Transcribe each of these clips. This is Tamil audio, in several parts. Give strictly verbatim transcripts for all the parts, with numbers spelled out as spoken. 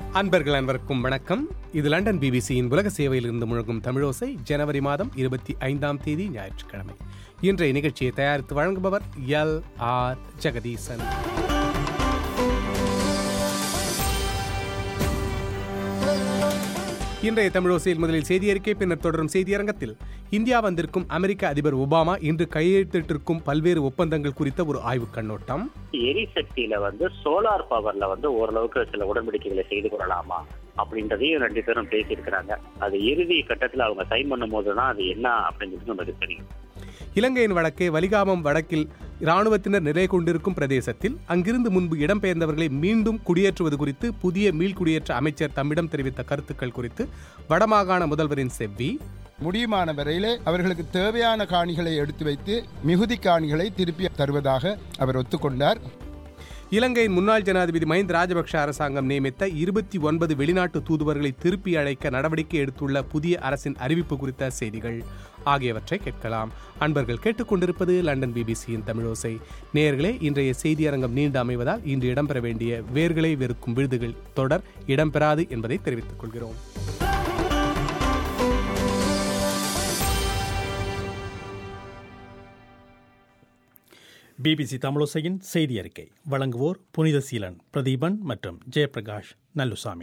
அன்பர்கள் அனைவருக்கும் வணக்கம். இது லண்டன் பிபிசியின் உலக சேவையில் இருந்து முழங்கும் தமிழோசை. ஜனவரி மாதம் இருபத்தி ஐந்தாம் தேதி ஞாயிற்றுக்கிழமை. இன்றைய நிகழ்ச்சியை தயாரித்து வழங்குபவர் எல் ஆர் ஜெகதீசன். இன்றைய தமிழோசையில் முதலில் செய்தி அறிக்கை, பின்னர் தொடரும் செய்தியரங்கத்தில் இந்தியா வந்திருக்கும் அமெரிக்க அதிபர் ஒபாமா இன்று கையெழுத்திட்டிருக்கும் பல்வேறு ஒப்பந்தங்கள் குறித்த ஒரு ஆய்வு கண்ணோட்டம். எரிசக்தியில வந்து சோலார் பவர்ல வந்து ஓரளவுக்கு சில உடன்படிக்கைகளை செய்து கொள்ளலாமா அப்படின்றதையும் ரெண்டு பேரும் பேசியிருக்கிறாங்க. அது இறுதி கட்டத்தில் அவங்க சைன் பண்ணும் போதுதான் அது என்ன அப்படிங்கிறது நமக்கு தெரியும். இலங்கையின் வடக்கே வலிகாமம் வடக்கில் இராணுவத்தினர் நிலை கொண்டிருக்கும் பிரதேசத்தில் அங்கிருந்து முன்பு இடம்பெயர்ந்தவர்களை மீண்டும் குடியேற்றுவது குறித்து புதிய மீள்குடியேற்ற அமைச்சர் தம்மிடம் தெரிவித்த கருத்துக்கள் குறித்து வடமாகாண முதல்வரின் செவ்வி. முடியுமான வரையிலே அவர்களுக்கு தேவையான காணிகளை எடுத்து வைத்து மிகுதி காணிகளை திருப்பி தருவதாக அவர் ஒத்துக்கொண்டார். இலங்கையின் முன்னாள் ஜனாதிபதி மஹிந்த ராஜபக்ஷ அரசாங்கம் நியமித்த இருபத்தி ஒன்பது வெளிநாட்டு தூதுவர்களை திருப்பி அழைக்க நடவடிக்கை எடுத்துள்ள புதிய அரசின் அறிவிப்பு குறித்த செய்திகள் ஆகியவற்றை கேட்கலாம். அன்பர்கள் கேட்டுக்கொண்டிருப்பது லண்டன் பிபிசியின் தமிழோசை. நேயர்களே, இன்றைய செய்தியரங்கம் நீண்டு அமைவதால் இன்று இடம்பெற வேண்டிய வேர்களை வெறுக்கும் விருதுகள் தொடர் இடம்பெறாது என்பதை தெரிவித்துக் கொள்கிறோம். பிபிசி தமிழோசையின் செய்தி அறிக்கை வழங்குவோர் புனித சீலன், பிரதீபன் மற்றும் ஜெயபிரகாஷ் நல்லுசாமி.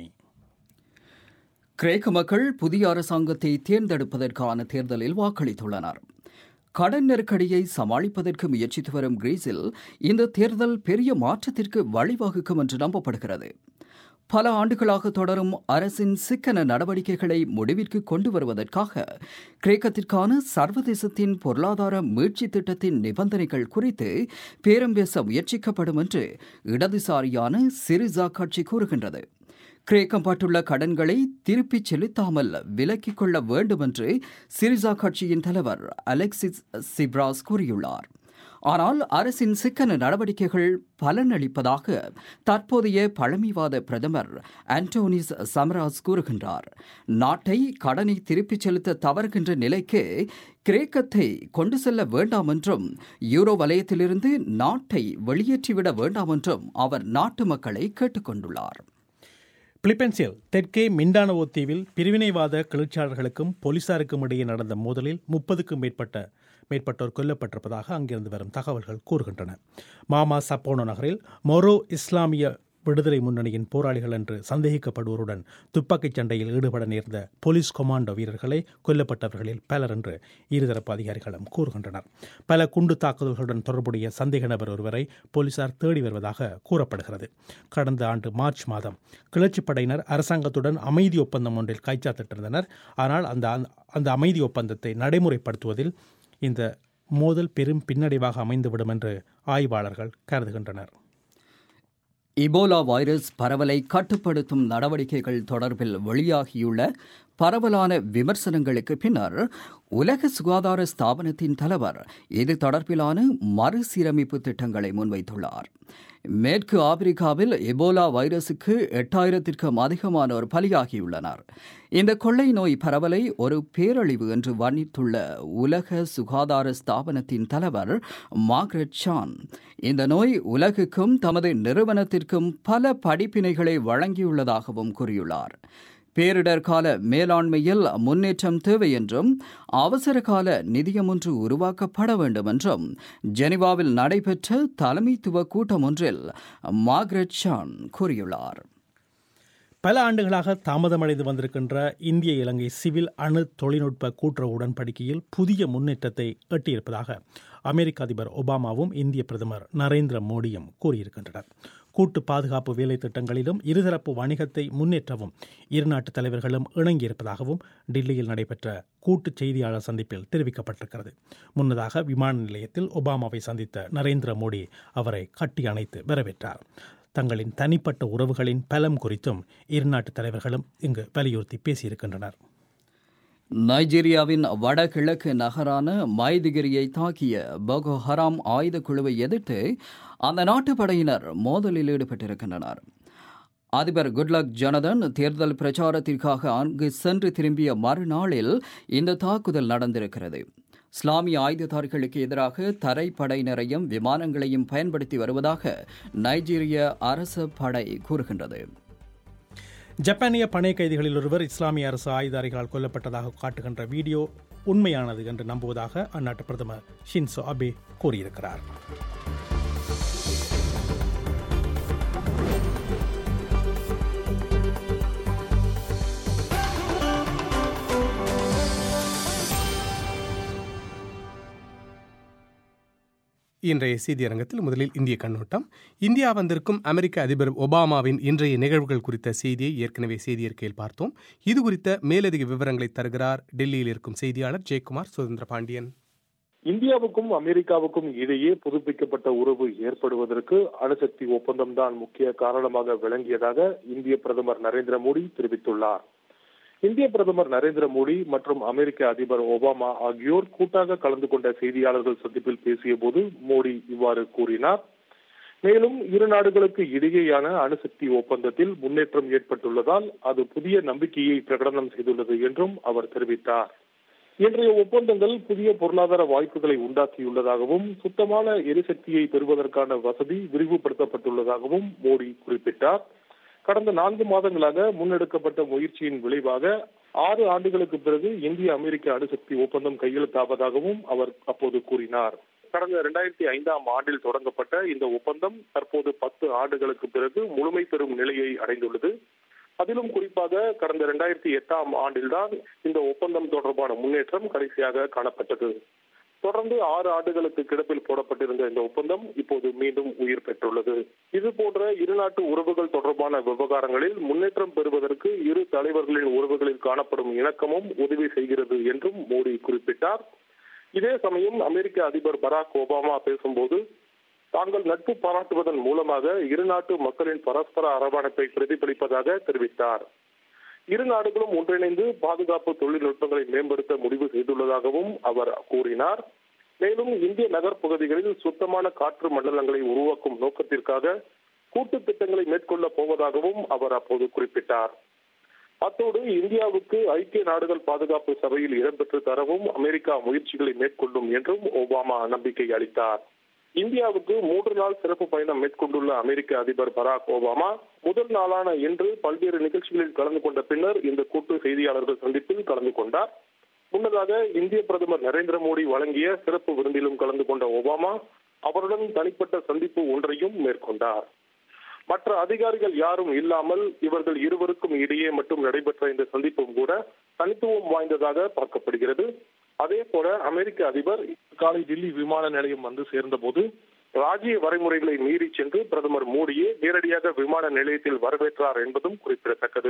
கிரேக்க மக்கள் புதிய அரசாங்கத்தை தேர்ந்தெடுப்பதற்கான தேர்தலில் வாக்களித்துள்ளனர். கடன் நெருக்கடியை சமாளிப்பதற்கு முயற்சித்து வரும் கிரீஸில் இந்த தேர்தல் பெரிய மாற்றத்திற்கு வழிவகுக்கும் என்று நம்பப்படுகிறது. பல ஆண்டுகளாக தொடரும் அரசின் சிக்கன நடவடிக்கைகளை முடிவிற்கு கொண்டு வருவதற்காக கிரேக்கத்திற்கான சர்வதேசத்தின் பொருளாதார மீட்சி திட்டத்தின் நிபந்தனைகள் குறித்து பேரம் பேச முயற்சிக்கப்படும் என்று இடதுசாரியான சிரிசா கட்சி கூறுகின்றது. கிரேக்கம் பட்டுள்ள கடன்களை திருப்பிச் செலுத்தாமல் விலக்கிக் கொள்ள வேண்டும் என்று சிரிசா கட்சியின் தலைவர் அலெக்சிஸ் சிப்ராஸ் கூறியுள்ளார். ஆனால் அரசின் சிக்கன நடவடிக்கைகள் பலனளிப்பதாக தற்போதைய பழமைவாத பிரதமர் ஆண்டோனிஸ் சமராஸ் கூறுகின்றார். நாட்டை கடனை திருப்பிச் செலுத்த தவறுகின்ற நிலைக்கு கிரேக்கத்தை கொண்டு செல்ல வேண்டாம் என்றும் யூரோ வலயத்திலிருந்து நாட்டை வெளியேற்றிவிட வேண்டாம் என்றும் அவர் நாட்டு மக்களை கேட்டுக்கொண்டுள்ளார். பிலிப்பைன்ஸில் தெற்கே மிண்டானவோ தீவில் பிரிவினைவாத கிளர்ச்சியாளர்களுக்கும் போலீசாருக்கும் இடையே நடந்த மோதலில் முப்பதுக்கும் மேற்பட்ட மேற்பட்டோர் கொல்லப்பட்டிருப்பதாக அங்கிருந்து வரும் தகவல்கள் கூறுகின்றன. மாமா சப்போனோ நகரில் மொரோ இஸ்லாமிய விடுதலை முன்னணியின் போராளிகள் என்று சந்தேகிக்கப்படுவோருடன் துப்பாக்கிச் சண்டையில் ஈடுபட நேர்ந்த போலீஸ் கொமாண்டோ வீரர்களை கொல்லப்பட்டவர்களில் பலர் என்று இருதரப்பு அதிகாரிகளும் கூறுகின்றனர். பல குண்டு தாக்குதல்களுடன் தொடர்புடைய சந்தேக நபர் ஒருவரை போலீசார் தேடி வருவதாக கூறப்படுகிறது. கடந்த ஆண்டு மார்ச் மாதம் கிளர்ச்சிப் படையினர் அரசாங்கத்துடன் அமைதி ஒப்பந்தம் ஒன்றில் கைச்சாத்திட்டிருந்தனர். ஆனால் அந்த அந்த அமைதி ஒப்பந்தத்தை நடைமுறைப்படுத்துவதில் இந்த மோதல் பெரும் பின்னடைவாக அமைந்துவிடும் என்று ஆய்வாளர்கள் கருதுகின்றனர். இபோலா வைரஸ் பரவலை கட்டுப்படுத்தும் நடவடிக்கைகள் தொடர்பில் வெளியாகியுள்ள பரவலான விமர்சனங்களுக்கு பின்னர் உலக சுகாதார ஸ்தாபனத்தின் தலைவர் இது தொடர்பிலான மறுசீரமைப்பு திட்டங்களை முன்வைத்துள்ளார். மேற்கு ஆப்பிரிக்காவில் எபோலா வைரசுக்கு எட்டாயிரத்திற்கும் அதிகமானோர் பலியாகியுள்ளனர். இந்த கொள்ளை நோய் பரவலை ஒரு பேரழிவு என்று வர்ணித்துள்ள உலக சுகாதார ஸ்தாபனத்தின் தலைவர் மார்கரெட் சான் இந்த நோய் உலகுக்கும் தமது நிறுவனத்திற்கும் பல படிப்பினைகளை வழங்கியுள்ளதாகவும் கூறியுள்ளார். பேரிடர் கால மேலாண்மையில் முன்னேற்றம் தேவை என்றும் அவசர கால நிதியம் ஒன்று உருவாக்கப்பட வேண்டும் என்றும் ஜெனீவாவில் நடைபெற்ற தலைமைத்துவ கூட்டம் ஒன்றில் மார்கரெட் சான் கூறியுள்ளார். பல ஆண்டுகளாக தாமதமடைந்து வந்திருக்கின்ற இந்திய இலங்கை சிவில் அணு தொழில்நுட்ப கூட்டுறவு உடன்படிக்கையில் புதிய முன்னேற்றத்தை எட்டியிருப்பதாக அமெரிக்க அதிபர் ஒபாமாவும் இந்திய பிரதமர் நரேந்திர மோடியும் கூறியிருக்கின்றனர். கூட்டு பாதுகாப்பு வேலை திட்டங்களிலும் இருதரப்பு வணிகத்தை முன்னேற்றவும் இரு நாட்டு தலைவர்களும் இணங்கியிருப்பதாகவும் டில்லியில் நடைபெற்ற கூட்டு செய்தியாளர் சந்திப்பில் தெரிவிக்கப்பட்டிருக்கிறது. முன்னதாக விமான நிலையத்தில் ஒபாமாவை சந்தித்த நரேந்திர மோடி அவரை கட்டி அணைத்து வரவேற்றார். தங்களின் தனிப்பட்ட உறவுகளின் பலம் குறித்தும் இரு நாட்டு தலைவர்களும் இங்கு வலியுறுத்தி பேசியிருக்கின்றனர். நைஜீரியாவின் வடகிழக்கு நகரான மைதுகிரியை தாக்கிய போகோ ஹராம் ஆயுத குழுவை எதிர்த்து அந்த நாட்டு படையினர் மோதலில் ஈடுபட்டிருக்கின்றனர். அதிபர் குட்லக் ஜொனதன் தேர்தல் பிரச்சாரத்திற்காக அங்கு சென்று திரும்பிய மறுநாளில் இந்த தாக்குதல் நடந்திருக்கிறது. இஸ்லாமிய ஆயுததாரிகளுக்கு எதிராக தரைப்படையினரையும் விமானங்களையும் பயன்படுத்தி வருவதாக நைஜீரிய அரசு படை கூறுகின்றது. ஜப்பானிய பணை கைதிகளில் ஒருவர் இஸ்லாமிய அரசு ஆயுதாரிகளால் கொல்லப்பட்டதாக காட்டுகின்ற வீடியோ உண்மையானது என்று நம்புவதாக அந்நாட்டு பிரதமர் ஷின்சோ அபே கூறியிருக்கிறார். இன்றைய செய்தியரங்கத்தில் முதலில் இந்திய கண்ணோட்டம். இந்தியா வந்திருக்கும் அமெரிக்க அதிபர் ஒபாமாவின் இன்றைய நிகழ்வுகள் குறித்த செய்தியை ஏற்கனவே செய்தியறிக்கையில் பார்த்தோம். இது குறித்த மேலதிக விவரங்களை தருகிறார் டெல்லியில் இருக்கும் செய்தியாளர் ஜெயக்குமார் சுதந்திர பாண்டியன். இந்தியாவுக்கும் அமெரிக்காவுக்கும் இடையே புதுப்பிக்கப்பட்ட உறவு ஏற்படுவதற்கு அணுசக்தி ஒப்பந்தம்தான் முக்கிய காரணமாக விளங்கியதாக இந்திய பிரதமர் நரேந்திர மோடி தெரிவித்துள்ளார். இந்திய பிரதமர் நரேந்திர மோடி மற்றும் அமெரிக்க அதிபர் ஒபாமா ஆகியோர் கூட்டாக கலந்து கொண்ட செய்தியாளர்கள் சந்திப்பில் பேசிய போது மோடி இவ்வாறு கூறினார். மேலும் இரு நாடுகளுக்கு இடையேயான அணுசக்தி ஒப்பந்தத்தில் முன்னேற்றம் ஏற்பட்டுள்ளதால் அது புதிய நம்பிக்கையை பிரகடனம் செய்துள்ளது என்றும் அவர் தெரிவித்தார். இன்றைய ஒப்பந்தங்கள் புதிய பொருளாதார வாய்ப்புகளை உண்டாக்கியுள்ளதாகவும் சுத்தமான எரிசக்தியை பெறுவதற்கான வசதி விரிவுபடுத்தப்பட்டுள்ளதாகவும் மோடி குறிப்பிட்டார். கடந்த நான்கு மாதங்களாக முன்னெடுக்கப்பட்ட முயற்சியின் விளைவாக ஆறு ஆண்டுகளுக்கு பிறகு இந்திய அமெரிக்க அணுசக்தி ஒப்பந்தம் கையெழுத்தாவதாகவும் அவர் அப்போது கூறினார். கடந்த இரண்டாயிரத்தி ஐந்தாம் ஆண்டில் தொடங்கப்பட்ட இந்த ஒப்பந்தம் தற்போது பத்து ஆண்டுகளுக்கு பிறகு முழுமை பெறும் நிலையை அடைந்துள்ளது. அதிலும் குறிப்பாக கடந்த இரண்டாயிரத்தி எட்டாம் ஆண்டில்தான் இந்த ஒப்பந்தம் தொடர்பான முன்னேற்றம் கடைசியாக காணப்பட்டது. தொடர்ந்து ஆறு ஆண்டுகளுக்கு கிடப்பில் போடப்பட்டிருந்த இந்த ஒப்பந்தம் இப்போது மீண்டும் உயிர் பெற்றுள்ளது. இது போன்ற இருநாட்டு உறவுகள் தொடர்பான விவகாரங்களில் முன்னேற்றம் பெறுவதற்கு இரு தலைவர்களின் உறவுகளில் காணப்படும் இணக்கமும் உதவி செய்கிறது என்றும் மோடி குறிப்பிட்டார். இதே சமயம் அமெரிக்க அதிபர் பராக் ஒபாமா பேசும்போது தாங்கள் நட்பு பாராட்டுவதன் மூலமாக இருநாட்டு மக்களின் பரஸ்பர அரவணைப்பை பிரதிபலிப்பதாக தெரிவித்தார். இரு நாடுகளும் ஒன்றிணைந்து பாதுகாப்பு தொழில்நுட்பங்களை மேம்படுத்த முடிவு செய்துள்ளதாகவும் அவர் கூறினார். மேலும் இந்திய நகர்ப்பகுதிகளில் சுத்தமான காற்று மண்டலங்களை உருவாக்கும் நோக்கத்திற்காக கூட்டு திட்டங்களை மேற்கொள்ளப் போவதாகவும் அவர் அப்போது குறிப்பிட்டார். அத்தோடு இந்தியாவுக்கு ஐக்கிய நாடுகள் பாதுகாப்பு சபையில் இடம்பெற்று தரவும் அமெரிக்கா முயற்சிகளை மேற்கொள்ளும் என்றும் ஒபாமா நம்பிக்கை அளித்தார். இந்தியாவுக்கு மூன்று நாள் சிறப்பு பயணம் மேற்கொண்டுள்ள அமெரிக்க அதிபர் பராக் ஒபாமா முதல் நாளான இன்று பல்வேறு நிகழ்ச்சிகளில் கலந்து கொண்ட பின்னர் இந்த கூட்டு செய்தியாளர்கள் சந்திப்பில் கலந்து கொண்டார். முன்னதாக இந்திய பிரதமர் நரேந்திர மோடி வழங்கிய சிறப்பு விருந்திலும் கலந்து கொண்ட ஒபாமா அவருடன் தனிப்பட்ட சந்திப்பு ஒன்றையும் மேற்கொண்டார். மற்ற அதிகாரிகள் யாரும் இல்லாமல் இவர்கள் இருவருக்கும் இடையே மட்டும் நடைபெற்ற இந்த சந்திப்பும் கூட தனித்துவம் வாய்ந்ததாக பார்க்கப்படுகிறது. அதே போல அமெரிக்க அதிபர் காலை தில்லி விமான நிலையம் வந்து சேர்ந்த போது ராஜ்ய வரைமுறைகளை மீறி சென்று பிரதமர் மோடியே நேரடியாக விமான நிலையத்தில் வரவேற்றார் என்பதும் குறிப்பிடத்தக்கது.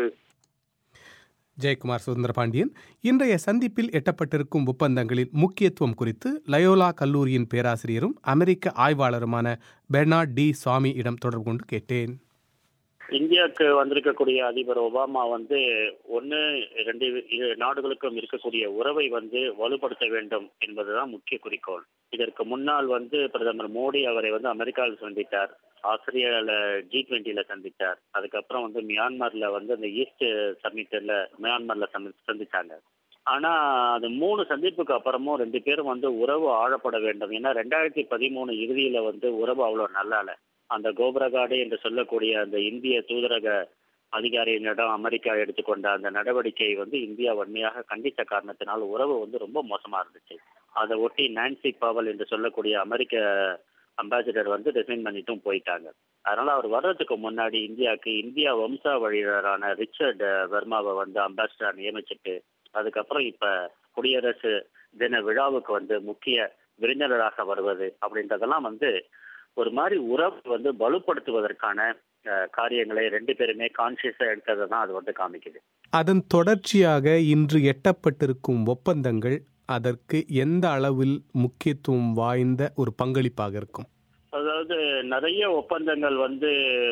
ஜெயக்குமார் சுதந்திர பாண்டியன். இன்றைய சந்திப்பில் எட்டப்பட்டிருக்கும் ஒப்பந்தங்களின் முக்கியத்துவம் குறித்து லயோலா கல்லூரியின் பேராசிரியரும் அமெரிக்க ஆய்வாளருமான பெர்னார்ட் டி சுவாமி இடம் தொடர்பு கொண்டு கேட்டேன். இந்தியாவுக்கு வந்திருக்கக்கூடிய அதிபர் ஒபாமா வந்து ஒன்று ரெண்டு இரு நாடுகளுக்கும் இருக்கக்கூடிய உறவை வந்து வலுப்படுத்த வேண்டும் என்பதுதான் முக்கிய குறிக்கோள். இதற்கு முன்னால் வந்து பிரதமர் மோடி அவரை வந்து அமெரிக்காவில் சந்தித்தார், ஆஸ்திரேலியாவில் ஜி டுவெண்ட்டில சந்தித்தார், அதுக்கப்புறம் வந்து மியான்மர்ல வந்து அந்த ஈஸ்ட் சமிட்ல மியான்மர்ல சந்திச்சாங்க. ஆனா அது மூணு சந்திப்புக்கு அப்புறமும் ரெண்டு பேரும் வந்து உறவு ஆழப்பட வேண்டும். ஏன்னா ரெண்டாயிரத்தி பதிமூணு இறுதியில வந்து உறவு அவ்வளவு நல்லா இல்ல. அந்த கோபரகாடு என்று சொல்லக்கூடிய அந்த இந்திய தூதரக அதிகாரியினிடம் அமெரிக்கா எடுத்துக்கொண்ட அந்த நடவடிக்கையை வந்து இந்தியா வன்மையாக கண்டித்த காரணத்தினால் உறவு வந்து ரொம்ப மோசமா இருந்துச்சு. அதை ஒட்டி நான்சி பாவல் என்று சொல்லக்கூடிய அமெரிக்க அம்பாசிடர் வந்து ரிசைன் பண்ணிட்டும் போயிட்டாங்க. அதனால அவர் வர்றதுக்கு முன்னாடி இந்தியாவுக்கு இந்தியா வம்சாவழியினரான ரிச்சர்ட் வர்மாவை வந்து அம்பாசிடர் நியமிச்சுட்டு அதுக்கப்புறம் இப்ப குடியரசு தின விழாவுக்கு வந்து முக்கிய விருந்தினராக வருவது அப்படின்றதெல்லாம் வந்து ஒரு மாதிரி உறவு வந்து வலுப்படுத்துவதற்கான காரியங்களை ரெண்டு பேருமே கான்சியஸா எடுத்ததை தான் அது வந்து காமிக்குது. அதன் தொடர்ச்சியாக இன்று எட்டப்பட்டிருக்கும் ஒப்பந்தங்கள் அதற்கு எந்த அளவில் முக்கியத்துவம் வாய்ந்த ஒரு பங்களிப்பாக இருக்கும்? அதாவது நிறைய ஒப்பந்தங்கள் வந்து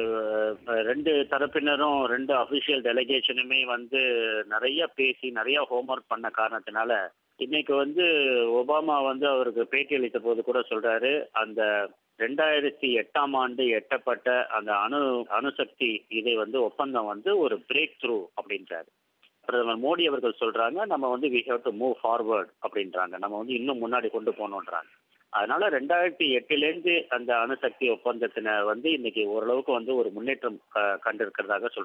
ரெண்டு தரப்பினரும் ரெண்டு அபிஷியல் டெலிகேஷனுமே வந்து நிறைய பேசி நிறைய ஹோம்ஒர்க் பண்ண காரணத்தினால இன்னைக்கு வந்து ஒபாமா வந்து அவருக்கு பேட்டி அளித்த போது கூட சொல்றாரு, அந்த ரெண்டாயிரத்தி எட்டாம் ஆண்டு எட்டப்பட்ட அந்த அணு அணுசக்தி இதை வந்து ஒப்பந்தம் வந்து ஒரு பிரேக் த்ரூ அப்படின்றாரு. பிரதமர் மோடி அவர்கள் சொல்றாங்க, நம்ம வந்து we have to move forward அப்படின்றாங்க, நம்ம வந்து இன்னும் முன்னாடி கொண்டு போகணுன்றாங்க. அதனால ரெண்டாயிரத்தி எட்டுலேருந்து அந்த அணுசக்தி ஒப்பந்தத்தின வந்து இன்னைக்கு ஓரளவுக்கு வந்து ஒரு முன்னேற்றம் கண்டிருக்கிறதாக சொல்றாங்க.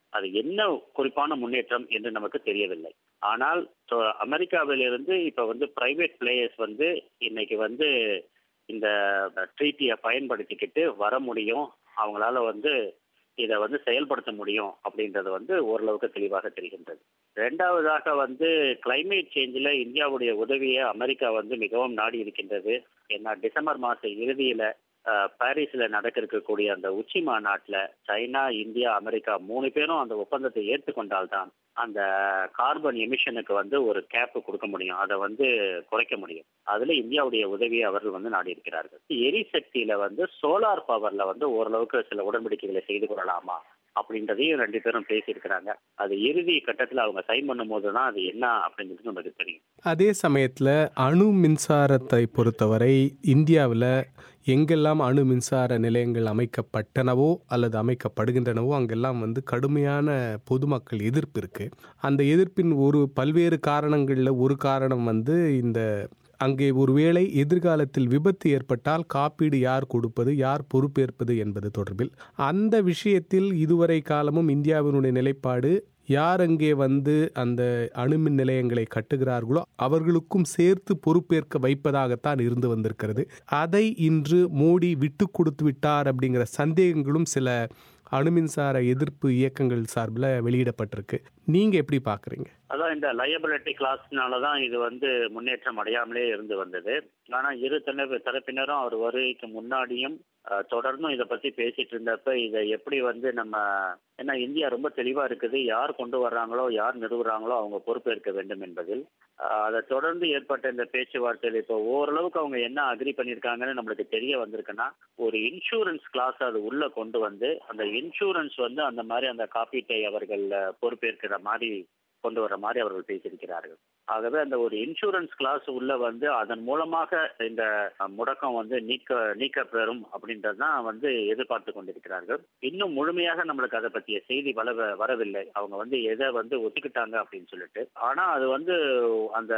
அது என்ன குறிப்பான முன்னேற்றம் என்று நமக்கு தெரியவில்லை. ஆனால் அமெரிக்காவிலிருந்து இப்ப வந்து பிரைவேட் பிளேயர்ஸ் வந்து இன்னைக்கு வந்து இந்த ட்ரீட்டியை பயன்படுத்திக்கிட்டு வர முடியும், அவங்களால வந்து இதை வந்து செயல்படுத்த முடியும் அப்படின்றது வந்து ஓரளவுக்கு தெளிவாக தெரிகின்றது. ரெண்டாவதாக வந்து கிளைமேட் சேஞ்சில் இந்தியாவுடைய உதவியை அமெரிக்கா வந்து மிகவும் நாடி இருக்கின்றது. ஏன்னா டிசம்பர் மாத இறுதியில பாரிஸில் நடக்க இருக்கக்கூடிய அந்த உச்சி மாநாட்டில் சைனா, இந்தியா, அமெரிக்கா மூணு பேரும் அந்த ஒப்பந்தத்தை ஏற்றுக்கொண்டால்தான் அந்த கார்பன் எமிஷனுக்கு வந்து ஒரு கேப் கொடுக்க முடியும், அதை வந்து குறைக்க முடியும். அதுல இந்தியாவுடைய உதவியை அவர்கள் வந்து நாடி இருக்கிறார்கள். எரிசக்தியில வந்து சோலார் பவர்ல வந்து ஓரளவுக்கு சில உடன்படிக்கைகளை செய்து கொள்ளலாமா அப்படின்றதையும் ரெண்டு பேரும் பேசியிருக்கிறாங்க. அது இறுதி கட்டத்தில் அவங்க சைன் பண்ணும் போது தான் அது என்ன அப்படின்றது நமக்கு தெரியும். அதே சமயத்தில் அணு மின்சாரத்தை பொறுத்தவரை இந்தியாவில் எங்கெல்லாம் அணு மின்சார நிலையங்கள் அமைக்கப்பட்டனவோ அல்லது அமைக்கப்படுகின்றனவோ அங்கெல்லாம் வந்து கடுமையான பொதுமக்கள் எதிர்ப்பு இருக்குது. அந்த எதிர்ப்பின் ஒரு பல்வேறு காரணங்களில் ஒரு காரணம் வந்து இந்த அங்கே ஒருவேளை எதிர்காலத்தில் விபத்து ஏற்பட்டால் காப்பீடு யார் கொடுப்பது, யார் பொறுப்பேற்பது என்பது தொடர்பில். அந்த விஷயத்தில் இதுவரை காலமும் இந்தியாவினுடைய நிலைப்பாடு யார் அங்கே வந்து அந்த அணுமின் நிலையங்களை கட்டுகிறார்களோ அவர்களுக்கும் சேர்த்து பொறுப்பேற்க வைப்பதாகத்தான் இருந்து வந்திருக்கிறது. அதை இன்று மோடி விட்டு கொடுத்து விட்டார் அப்படிங்கிற சந்தேகங்களும் சில அணுமின்சார எதிர்ப்பு இயக்கங்கள் சார்பில் வெளியிடப்பட்டிருக்கு. நீங்க எப்படி பாக்குறீங்க? அதான் இந்த லயபிலிட்டி கிளாஸ்னாலதான் இது வந்து முன்னேற்றம் அடையாமலே இருந்து வந்தது. ஆனா இரு தரப்பினரும் அவர் வருகைக்கு முன்னாடியும் தொடர்ந்தும் இதை பத்தி பேசிட்டு இருந்தப்ப இதை எப்படி வந்து நம்ம, ஏன்னா இந்தியா ரொம்ப தெளிவா இருக்குது, யார் கொண்டு வர்றாங்களோ யார் நிறுவுறாங்களோ அவங்க பொறுப்பேற்க வேண்டும் என்பதில். அதை தொடர்ந்து ஏற்பட்ட இந்த பேச்சுவார்த்தையில் இப்போ ஓரளவுக்கு அவங்க என்ன அக்ரி பண்ணியிருக்காங்கன்னு நம்மளுக்கு தெரிய வந்திருக்குன்னா, ஒரு இன்சூரன்ஸ் கிளாஸ் அது உள்ள கொண்டு வந்து அந்த இன்சூரன்ஸ் வந்து அந்த மாதிரி அந்த காப்பீட்டை அவர்கள் பொறுப்பேற்கிற மாதிரி கொண்டு வர மாதிரி அவர்கள் பேசியிருக்கிறார்கள். ஆகவே அந்த ஒரு இன்சூரன்ஸ் கிளாஸ் உள்ள வந்து அதன் மூலமாக இந்த முடக்கம் வந்து நீக்க நீக்க பெறும் அப்படின்றது தான் வந்து எதிர்பார்த்து கொண்டிருக்கிறார்கள். இன்னும் முழுமையாக நம்மளுக்கு அதை பற்றிய செய்தி வர வரவில்லை. அவங்க வந்து எதை வந்து ஒத்துக்கிட்டாங்க அப்படின்னு சொல்லிட்டு. ஆனா அது வந்து அந்த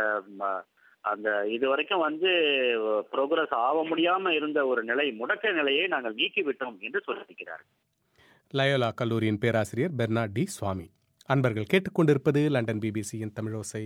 அந்த இது வரைக்கும் வந்து ப்ரோக்ரஸ் ஆக முடியாம இருந்த ஒரு நிலை, முடக்க நிலையை நாங்கள் நீக்கிவிட்டோம் என்று சொல்லியிருக்கிறார்கள். லயோலா கல்லூரியின் பேராசிரியர் பெர்னாட் டி சுவாமி. அன்பர்கள் கேட்டுக்கொண்டிருப்பது லண்டன் பிபிசியின் தமிழோசை.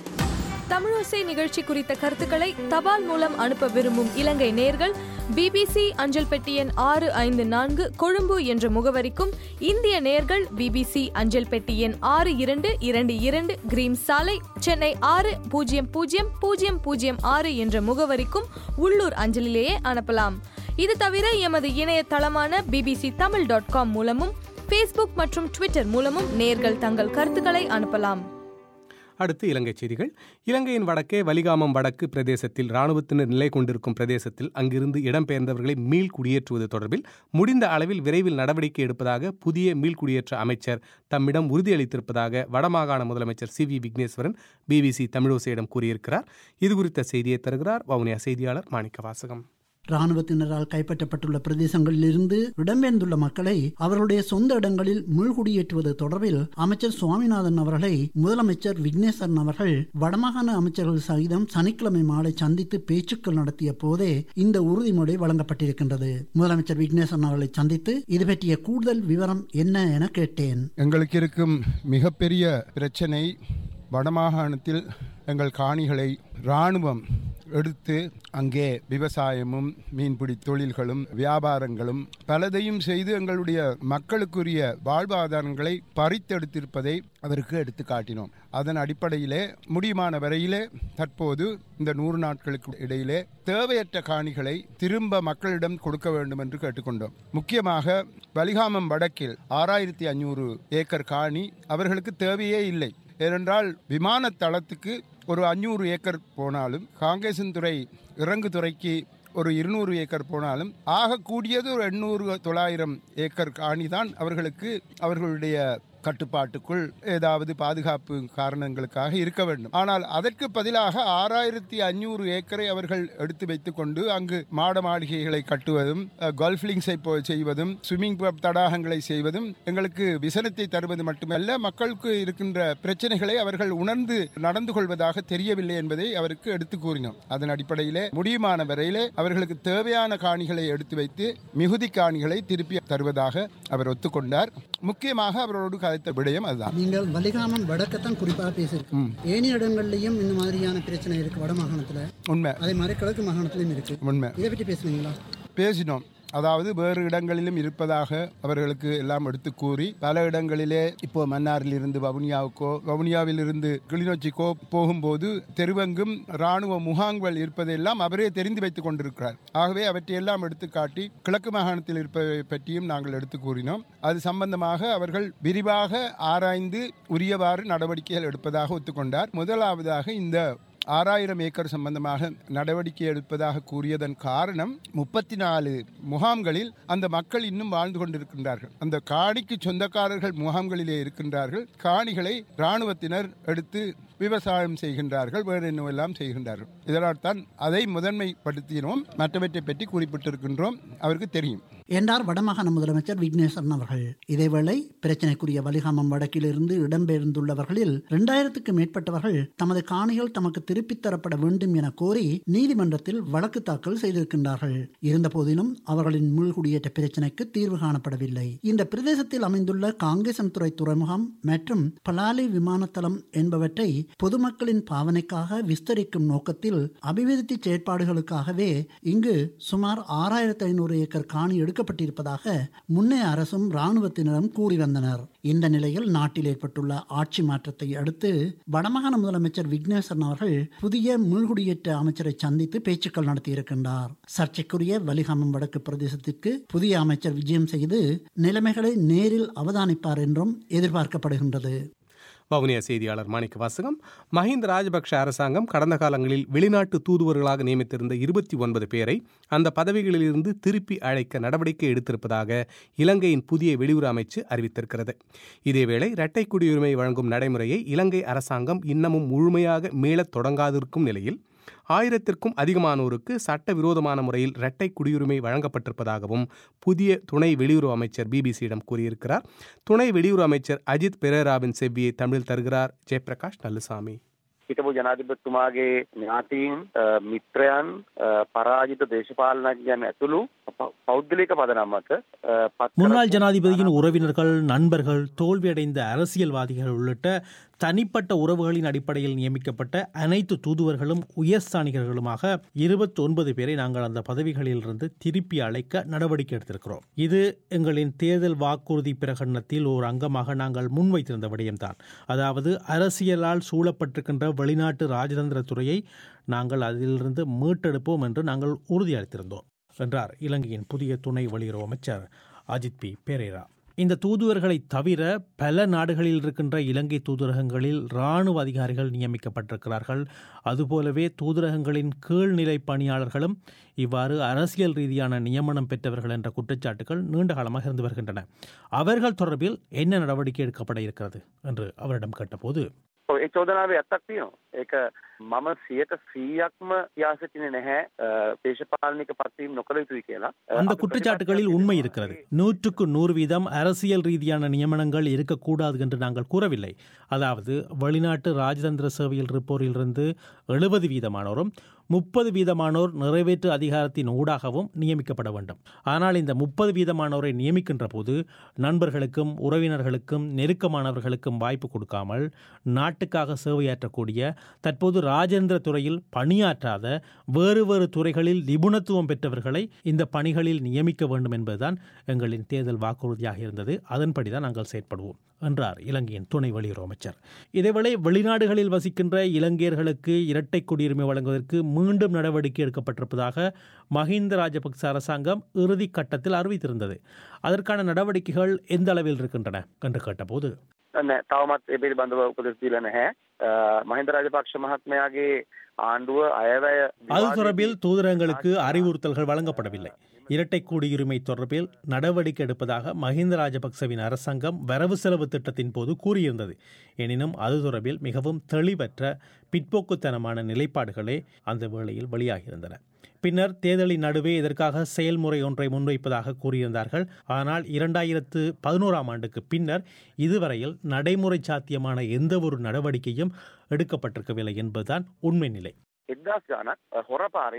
தமிழோசை நிகழ்ச்சி குறித்த கருத்துக்களை தபால் மூலம் அனுப்ப விரும்பும் இலங்கை நேயர்கள் பிபிசி அஞ்சல் பெட்டி எண் ஆறு ஐந்து நான்கு கொழும்பு என்ற முகவரிக்கும், இந்திய நேயர்கள் பிபிசி அஞ்சல் பெட்டி எண் ஆறு இரண்டு இரண்டு இரண்டு கிரீம் சாலை, சென்னை ஆறு பூஜ்ஜியம் பூஜ்ஜியம் பூஜ்ஜியம் பூஜ்ஜியம் ஆறு என்ற முகவரிக்கும் உள்ளூர் அஞ்சலிலேயே அனுப்பலாம். இது தவிர எமது இணையதளமான பிபிசி தமிழ் டாட் காம் மூலமும் ஃபேஸ்புக் மற்றும் ட்விட்டர் மூலமும் நேயர்கள் தங்கள் கருத்துக்களை அனுப்பலாம். அடுத்து இலங்கை செய்திகள். இலங்கையின் வடக்கே வலிகாமம் வடக்கு பிரதேசத்தில் இராணுவத்தினர் நிலை கொண்டிருக்கும் பிரதேசத்தில் அங்கிருந்து இடம்பெயர்ந்தவர்களை மீள் குடியேற்றுவது தொடர்பில் முடிந்த அளவில் விரைவில் நடவடிக்கை எடுப்பதாக புதிய மீள்குடியேற்ற அமைச்சர் தம்மிடம் உறுதியளித்திருப்பதாக வடமாகாண முதலமைச்சர் சி வி விக்னேஸ்வரன் பிபிசி தமிழோசையிடம் கூறியிருக்கிறார். இதுகுறித்த செய்தியை தருகிறார் வவுனியா செய்தியாளர் மாணிக்க வாசகம். இராணுவத்தினரால் கைப்பற்றப்பட்டுள்ள பிரதேசங்களிலிருந்து இடம்பெயர்ந்துள்ள மக்களை அவர்களுடைய சொந்த இடங்களில் மீள்குடியேற்றுவது தொடர்பில் அமைச்சர் சுவாமிநாதன் அவர்களை முதலமைச்சர் விக்னேஸ்வரன் அவர்கள் வடமாகாண அமைச்சர்கள் சகிதம் சனிக்கிழமை மாலை சந்தித்து பேச்சுக்கள் நடத்திய போதே இந்த உறுதிமொழி வழங்கப்பட்டிருக்கின்றது. முதலமைச்சர் விக்னேஸ்வரன் அவர்களை சந்தித்து இது பற்றிய கூடுதல் விவரம் என்ன என கேட்டேன். எங்களுக்கு இருக்கும் மிகப்பெரிய பிரச்சனை, வடமாகாணத்தில் எங்கள் காணிகளை இராணுவம் எடுத்து அங்கே விவசாயமும் மீன்பிடி தொழில்களும் வியாபாரங்களும் பலதையும் செய்து எங்களுடைய மக்களுக்குரிய வாழ்வாதாரங்களை பறித்தெடுத்திருப்பதை அவருக்கு எடுத்து காட்டினோம். அதன் அடிப்படையிலே முடியுமான வரையிலே தற்போது இந்த நூறு நாட்களுக்கு இடையிலே தேவையற்ற காணிகளை திரும்ப மக்களிடம் கொடுக்க வேண்டும் என்று கேட்டுக்கொண்டோம். முக்கியமாக வலிகாமம் வடக்கில் ஆறாயிரத்தி ஐநூறு ஏக்கர் காணி அவர்களுக்கு தேவையே இல்லை. ஏனென்றால் விமான தளத்துக்கு ஒரு அஞ்சூறு ஏக்கர் போனாலும், காங்கேசன்துறை இறங்கு துறைக்கு ஒரு இருநூறு ஏக்கர் போனாலும் ஆக கூடியது ஒரு எண்ணூறு தொள்ளாயிரம் ஏக்கர் காணிதான் அவர்களுக்கு அவர்களுடைய கட்டுப்பாட்டுக்குள் ஏதாவது பாதுகாப்பு காரணங்களுக்காக இருக்க வேண்டும். ஆனால் அதற்கு பதிலாக ஆறாயிரத்தி ஐநூறு ஏக்கரை அவர்கள் எடுத்து வைத்துக் கொண்டு அங்கு மாட மாளிகைகளை கட்டுவதும், கோல்ஃபிலிங்ஸை செய்வதும், ஸ்விம்மிங் தடாகங்களை செய்வதும் எங்களுக்கு விசனத்தை தருவது மட்டுமல்ல, மக்களுக்கு இருக்கின்ற பிரச்சனைகளை அவர்கள் உணர்ந்து நடந்து கொள்வதாக தெரியவில்லை என்பதை அவருக்கு எடுத்து கூறினோம். அதன் அடிப்படையிலே முடியுமான வரையிலே அவர்களுக்கு தேவையான காணிகளை எடுத்து வைத்து மிகுதி காணிகளை திருப்பி தருவதாக அவர் ஒத்துக்கொண்டார். முக்கியமாக அவரோடு கதைத்த விடயம் அதுதான். நீங்கள் வலிகாமம் வடக்கத்தான் குறிப்பாக பேசியிருக்கோம். ஏனைய இடங்கள்லையும் இந்த மாதிரியான பிரச்சனை இருக்கு வட மாகாணத்தில். உண்மை. அதே மாதிரி கிழக்கு மாகாணத்திலும் இருக்கு. உண்மை. இதை பற்றி பேசுவீங்களா? பேசினோம். அதாவது வேறு இடங்களிலும் இருப்பதாக அவர்களுக்கு எல்லாம் எடுத்து கூறி பல இடங்களிலே இப்போ மன்னாரில் இருந்து வவுனியாவுக்கோ வவுனியாவில் இருந்து கிளிநொச்சிக்கோ போகும்போது தெருவெங்கும் இராணுவ முகாம்கள் இருப்பதையெல்லாம் அவரே தெரிந்து வைத்துக் கொண்டிருக்கிறார். ஆகவே அவற்றையெல்லாம் எடுத்து காட்டி கிழக்கு மாகாணத்தில் இருப்பதை பற்றியும் நாங்கள் எடுத்து கூறினோம். அது சம்பந்தமாக அவர்கள் விரிவாக ஆராய்ந்து உரியவாறு நடவடிக்கைகள் எடுப்பதாக ஒத்துக்கொண்டார். முதலாவதாக இந்த ஆறாயிரம் ஏக்கர் சம்பந்தமாக நடவடிக்கை எடுப்பதாக கூறியதன் காரணம் முப்பத்தி நாலு முகாம்களில் அந்த மக்கள் இன்னும் வாழ்ந்து கொண்டிருக்கின்றார்கள். அந்த காணிக்கு சொந்தக்காரர்கள் முகாம்களிலே இருக்கின்றார்கள். காணிகளை இராணுவத்தினர் எடுத்து விவசாயம் செய்கின்றார்கள், வேறு என்னவெல்லாம் செய்கின்றார்கள். இதனால் தான் அதை முதன்மைப்படுத்தினோம். மற்றவற்றை பற்றி குறிப்பிட்டிருக்கின்றோம், அவருக்கு தெரியும் என்றார் வடமாகாண முதலமைச்சர் விக்னேஸ்வரன் அவர்கள். இதேவேளை பிரச்சினைக்குரிய வலிகாமம் வடக்கிலிருந்து இடம்பெயர்ந்துள்ளவர்களில் இரண்டாயிரத்துக்கு மேற்பட்டவர்கள் தமது காணிகள் தமக்கு திருப்பித் தரப்பட வேண்டும் என கோரி நீதிமன்றத்தில் வழக்கு தாக்கல் செய்திருக்கின்றார்கள். இருந்த போதிலும் அவர்களின் மீள்குடியேற்ற பிரச்சினைக்கு தீர்வு காணப்படவில்லை. இந்த பிரதேசத்தில் அமைந்துள்ள காங்கேசன்துறை துறைமுகம் மற்றும் பலாலி விமானத்தளம் என்பவற்றை பொதுமக்களின் பாவனைக்காக விஸ்தரிக்கும் நோக்கத்தில் அபிவிருத்தி செயற்பாடுகளுக்காகவே இங்கு சுமார் ஆறாயிரத்தி ஐநூறு ஏக்கர் காணி எடுக்கப்பட்டிருப்பதாக முன்னைய அரசும் இராணுவத்தினரும் கூறி வந்தனர். இந்த நிலையில் நாட்டில் ஏற்பட்டுள்ள ஆட்சி மாற்றத்தை அடுத்து வடமாகாண முதலமைச்சர் விக்னேஸ்வரன் அவர்கள் புதிய மீள்குடியேற்ற அமைச்சரை சந்தித்து பேச்சுக்கள் நடத்தியிருக்கின்றார். சர்ச்சைக்குரிய வலிகாமம் வடக்கு பிரதேசத்திற்கு புதிய அமைச்சர் விஜயம் செய்து நிலைமைகளை நேரில் அவதானிப்பார் என்றும் எதிர்பார்க்கப்படுகின்றது. வவுனியா செய்தியாளர் மாணிக்க வாசகம். மஹிந்த ராஜபக்ஷ அரசாங்கம் கடந்த காலங்களில் வெளிநாட்டு தூதுவர்களாக நியமித்திருந்த இருபத்தி ஒன்பது பேரை அந்த பதவிகளிலிருந்து திருப்பி அழைக்க நடவடிக்கை எடுத்திருப்பதாக இலங்கையின் புதிய வெளியுறவு அமைச்சு அறிவித்திருக்கிறது. இதேவேளை இரட்டை குடியுரிமை வழங்கும் நடைமுறையை இலங்கை அரசாங்கம் இன்னமும் முழுமையாக மீளத் தொடங்காதிருக்கும் நிலையில் ஆயிரத்திற்கும் அதிகமானோருக்கு சட்டவிரோதமான முறையில் இரட்டை குடியுரிமை வழங்கப்பட்டிருப்பதாகவும் புதிய துணை வெளியுறவு அமைச்சர் பிபிசியிடம் கூறியிருக்கிறார். துணை வெளியுறவு அமைச்சர் அஜித் பெரேராவின் செவ்வியை தமிழில் தருகிறார் ஜெயபிரகாஷ் நல்லுசாமி. හිටපු ජනාධිපතිතුමාගේ ඥාතීන් මිත්‍රයන් පරාජිත දේශපාලනඥයන් ඇතුළු පෞද්ගලික පදනම් මත முன்னாள் ஜனாதிபதியின் உறவினர்கள், நண்பர்கள், தோல்வியடைந்த அரசியல்வாதிகள் உள்ளிட்ட தனிப்பட்ட உறவுகளின் அடிப்படையில் நியமிக்கப்பட்ட அனைத்து தூதுவர்களும் உயர்ஸ்தானிகர்களுமாக இருபத்தி ஒன்பது பேரை நாங்கள் அந்த பதவிகளிலிருந்து திருப்பி அழைக்க நடவடிக்கை எடுத்திருக்கிறோம். இது எங்களின் தேர்தல் வாக்குறுதி பிரகடனத்தில் ஒரு அங்கமாக நாங்கள் முன்வைத்திருந்த விடயம்தான். அதாவது அரசியலால் சூழப்பட்டிருக்கின்ற வெளிநாட்டு ராஜதந்திர துறையை நாங்கள் அதிலிருந்து மீட்டெடுப்போம் என்று நாங்கள் உறுதியளித்திருந்தோம் என்றார் இலங்கையின் புதிய துணை வெளியுறவு அமைச்சர் அஜித் பி பெரேரா. இந்த தூதுவர்களை தவிர பல நாடுகளில் இருக்கின்ற இலங்கை தூதரகங்களில் இராணுவ அதிகாரிகள் நியமிக்கப்பட்டிருக்கிறார்கள். அதுபோலவே தூதரகங்களின் கீழ்நிலை பணியாளர்களும் இவ்வாறு அரசியல் ரீதியான நியமனம் பெற்றவர்கள் என்ற குற்றச்சாட்டுகள் நீண்ட காலமாக இருந்து வருகின்றன. அவர்கள் தொடர்பில் என்ன நடவடிக்கை எடுக்கப்பட இருக்கிறது என்று அவரிடம் கேட்டபோது, ඒ චෝදනාවේ ඇත්තක් තියෙනවා. ඒක මම සියයට සීයක්ම කියා සිටින්නේ නැහැ දේශපාලනික පත්වීම් නොකළ යුතුයි කියලා. அந்த குற்றச்சாட்டுகளில் உண்மை இருக்கிறது. நூற்றுக்கு நூறு வீதம் அரசியல் ரீதியான நியமனங்கள் இருக்கக்கூடாது என்று நாங்கள் கூறவில்லை. அதாவது வெளிநாட்டு ராஜதந்திர சேவையில் இருப்போரிலிருந்து எழுபது வீதமானோரும் முப்பது வீதமானோர் நிறைவேற்று அதிகாரத்தின் ஊடாகவும் நியமிக்கப்பட வேண்டும். ஆனால் இந்த முப்பது வீதமானோரை நியமிக்கின்ற போது நண்பர்களுக்கும் உறவினர்களுக்கும் நெருக்கமானவர்களுக்கும் வாய்ப்பு கொடுக்காமல் நாட்டுக்காக சேவையாற்றக்கூடிய, தற்போது ராஜேந்திர துறையில் பணியாற்றாத வேறு வேறு துறைகளில் நிபுணத்துவம் பெற்றவர்களை இந்த பணிகளில் நியமிக்க வேண்டும் என்பதுதான் எங்களின் தேர்தல் வாக்குறுதியாக இருந்தது. அதன்படிதான் நாங்கள் செயற்படுவோம் என்றார் இலங்கையின் துணை வெளியுறவு அமைச்சர். இதேவேளை வெளிநாடுகளில் வசிக்கின்ற இலங்கையர்களுக்கு இரட்டை குடியுரிமை வழங்குவதற்கு மீண்டும் நடவடிக்கை எடுக்கப்பட்டிருப்பதாக மஹிந்த ராஜபக்ச அரசாங்கம் இறுதி கட்டத்தில் அறிவித்திருந்தது. அதற்கான நடவடிக்கைகள் எந்த அளவில் இருக்கின்றன என்று கேட்டபோது, තවමත් ඒ පිළිබඳව උපදෙස් දීලා නැහැ. මහින්ද රාජපක්ෂ මහත්මයාගේ ආණ්ඩුව අයවැය அது தொடர்பில் தூதரகங்களுக்கு அறிவுறுத்தல்கள் வழங்கப்படவில்லை. இரட்டை குடியுரிமை தொடர்பில் நடவடிக்கை எடுப்பதாக மஹிந்த ராஜபக்சவின் அரசாங்கம் வரவு செலவு திட்டத்தின் போது கூறியிருந்தது. எனினும் அது தொடர்பில் மிகவும் தெளிவற்ற பிற்போக்குத்தனமான நிலைப்பாடுகளே அந்த வேளையில் வெளியாகியிருந்தன. பின்னர் தேர்தலின் நடுவே இதற்காக செயல்முறை ஒன்றை முன்வைப்பதாக கூறியிருந்தார்கள். ஆனால் இரண்டாயிரத்து பதினோராம் ஆண்டுக்கு பின்னர் இதுவரையில் நடைமுறை சாத்தியமான எந்த ஒரு நடவடிக்கையும் எடுக்கப்பட்டிருக்கவில்லை என்பதுதான் உண்மை நிலை. එක්දාස් ගානක් හොරපාරින්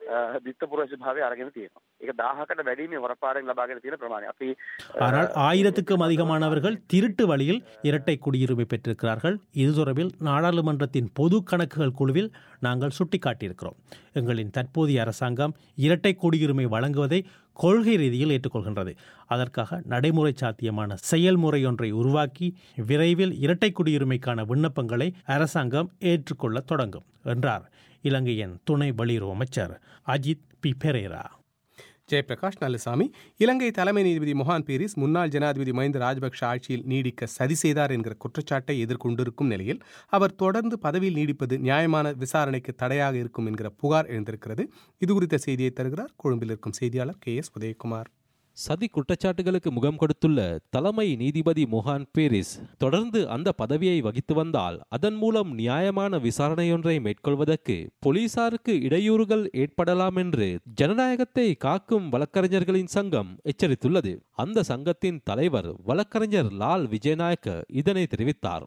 දිත්තපුරස භාවය අරගෙන තියෙනවා. ඒක දහයකට වැඩිමේ වරපාරෙන් ලබාගෙන තියෙන ප්‍රමාණය. අපි ஆனால் ஆயிரத்துக்கும் அதிகமானவர்கள் திருட்டு வழியில் இரட்டை குடியுரிமை பெற்றிருக்கிறார்கள். இது தொடர்பில் நாடாளுமன்றத்தின் பொது கணக்குகள் குழுவில் நாங்கள் சுட்டிக்காட்டியிருக்கிறோம். எங்களின் தற்போதைய அரசாங்கம் இரட்டை குடியுரிமை வழங்குவதை கொள்கை ரீதியில் ஏற்றுக்கொள்கின்றது. அதற்காக நடைமுறை சாத்தியமான செயல்முறை ஒன்றை உருவாக்கி விரைவில் இரட்டை குடியுரிமைக்கான விண்ணப்பங்களை அரசாங்கம் ஏற்றுக்கொள்ள தொடங்கும் என்றார் இலங்கையின் துணை வெளியுறவு அமைச்சர் அஜித் பி பெரேரா. ஜெயபிரகாஷ் நல்லசாமி. இலங்கை தலைமை நீதிபதி மொஹான் பீரிஸ் முன்னாள் ஜனாதிபதி மஹிந்த ராஜபக்ஷ ஆட்சியில் நீடிக்க சதி செய்தார் என்கிற குற்றச்சாட்டை எதிர்கொண்டிருக்கும் நிலையில் அவர் தொடர்ந்து பதவியில் நீடிப்பது நியாயமான விசாரணைக்கு தடையாக இருக்கும் என்கிற புகார் எழுந்திருக்கிறது. இது குறித்த செய்தியை தருகிறார் கொழும்பில் இருக்கும் செய்தியாளர் கே எஸ் உதயகுமார். சதி குற்றச்சாட்டுகளுக்கு முகம் கொடுத்துள்ள தலைமை நீதிபதி மொஹான் பீரிஸ் தொடர்ந்து அந்த பதவியை வகித்து வந்தால் அதன் மூலம் நியாயமான விசாரணையொன்றை மேற்கொள்வதற்கு போலீசாருக்கு இடையூறுகள் ஏற்படலாம் என்று ஜனநாயகத்தை காக்கும் வழக்கறிஞர்களின் சங்கம் எச்சரித்துள்ளது. அந்த சங்கத்தின் தலைவர் வழக்கறிஞர் லால் விஜயநாயக்க இதனை தெரிவித்தார்.